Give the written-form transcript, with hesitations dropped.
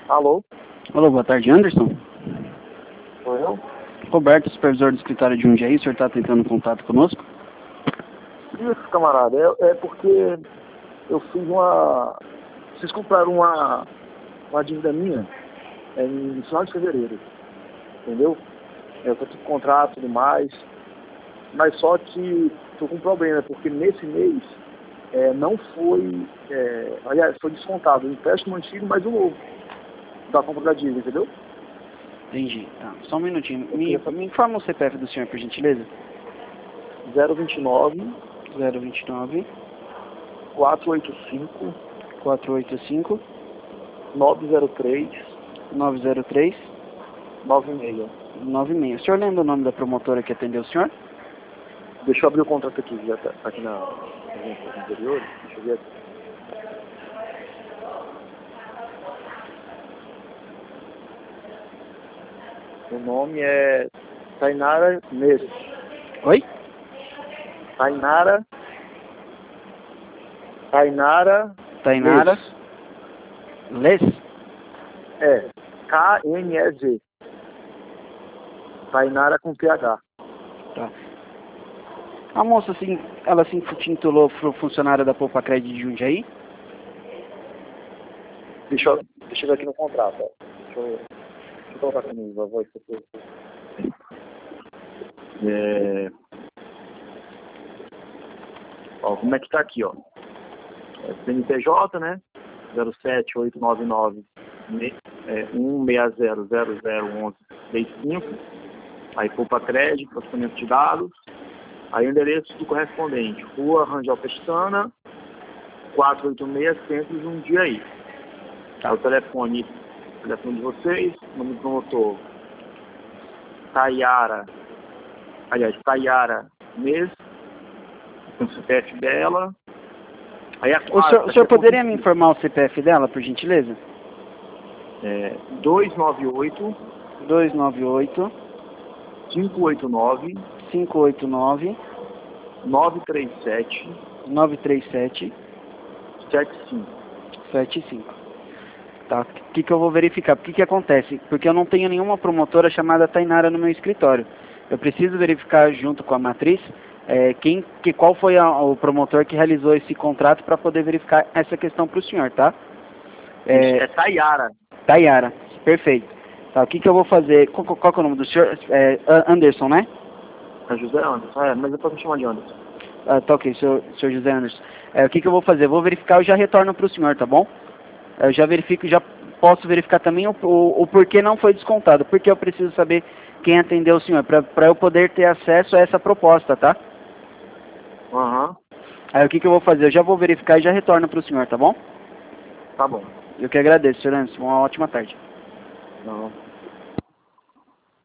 Alô? Alô, boa tarde, Anderson. Sou eu? Roberto, supervisor do escritório de Jundiaí, o senhor está tentando contato conosco? Isso, camarada. É porque eu fiz uma... Vocês compraram uma dívida minha no final de fevereiro, entendeu? Eu tô com contrato e tudo mais, mas só que tô com um problema, porque nesse mês não foi... aliás, foi descontado o empréstimo antigo, mas o novo da compra da dívida, entendeu? Entendi. Tá, só um minutinho. Me informa o CPF do senhor, por gentileza. 029 029 485 485 903 903 96. 96. O senhor lembra o nome da promotora que atendeu o senhor? Deixa eu abrir o contrato aqui, já tá aqui na anterior. Deixa eu ver aqui. O nome é Tainara Mesmo. Oi? Tainara Les? KNEZ. Tainara com PH. Tá. A moça, assim, ela se intitulou funcionária da Poupa Crédito de Jundiaí? Deixa eu ver aqui no contrato. Ó. Deixa eu colocar aqui no voz. Ó, como é que tá aqui, ó? CNPJ, né? 07899 160001135. Aí Poupa Crédito, processamento de dados. Aí o endereço do correspondente, Rua Rangel Pestana, 486, Centro de Jundiaí. Tá. O telefone de vocês, nome do promotor, Tainara Mês, com o CPF dela. Aí O senhor poderia me informar o CPF dela, por gentileza? 298 589 937 75. Tá, o que eu vou verificar? O que acontece? Porque eu não tenho nenhuma promotora chamada Tainara no meu escritório. Eu preciso verificar junto com a matriz qual foi o promotor que realizou esse contrato para poder verificar essa questão para o senhor, tá? É Tainara. Tainara, perfeito. Tá, o que eu vou fazer? Qual que é o nome do senhor? Anderson, né? É José Anderson, mas eu posso chamar de Anderson. Tá ok, senhor José Anderson. O que eu vou fazer? Eu vou verificar e já retorno para o senhor, tá bom? Eu já verifico, já posso verificar também o porquê não foi descontado. Porque eu preciso saber quem atendeu o senhor, para eu poder ter acesso a essa proposta, tá? Aham. Aí o que eu vou fazer? Eu já vou verificar e já retorno para o senhor, tá bom? Tá bom. Eu que agradeço, senhor Anderson. Uma ótima tarde. Não.